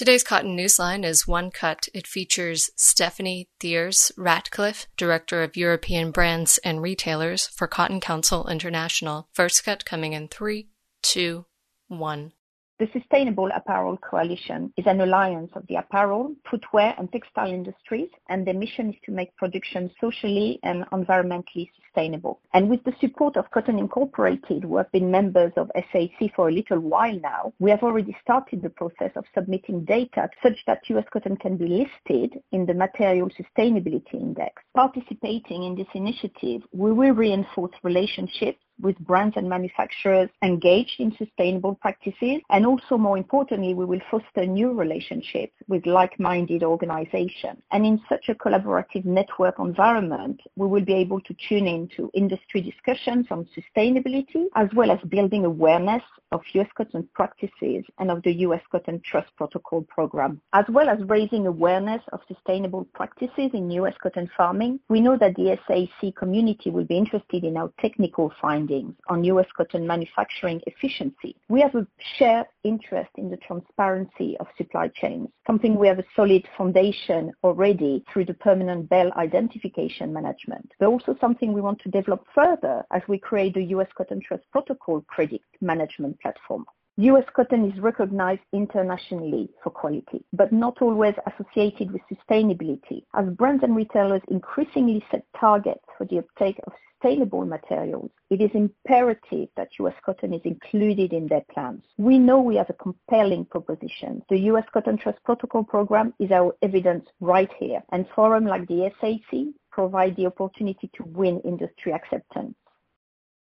Today's Cotton Newsline is One Cut. It features Stephanie Thiers-Ratcliffe, Director of European Brands and Retailers for Cotton Council International. First cut coming in 3, 2, 1. The Sustainable Apparel Coalition is an alliance of the apparel, footwear and textile industries, and their mission is to make production socially and environmentally sustainable. And with the support of Cotton Incorporated, who have been members of SAC for a little while now, we have already started the process of submitting data such that US Cotton can be listed in the Material Sustainability Index. Participating in this initiative, we will reinforce relationships with brands and manufacturers engaged in sustainable practices, and also more importantly, we will foster new relationships with like-minded organizations. And in such a collaborative network environment, we will be able to tune into industry discussions on sustainability, as well as building awareness of US Cotton practices and of the US Cotton Trust Protocol program. As well as raising awareness of sustainable practices in US cotton farming, we know that the SAC community will be interested in our technical findings on US cotton manufacturing efficiency. We have a shared interest in the transparency of supply chains, something we have a solid foundation already through the permanent bell identification management, but also something we want to develop further as we create the US Cotton Trust Protocol credit management platform. US Cotton is recognized internationally for quality, but not always associated with sustainability. As brands and retailers increasingly set targets for the uptake of sustainable materials, it is imperative that US Cotton is included in their plans. We know we have a compelling proposition. The US Cotton Trust Protocol program is our evidence right here, and forums like the SAC provide the opportunity to win industry acceptance.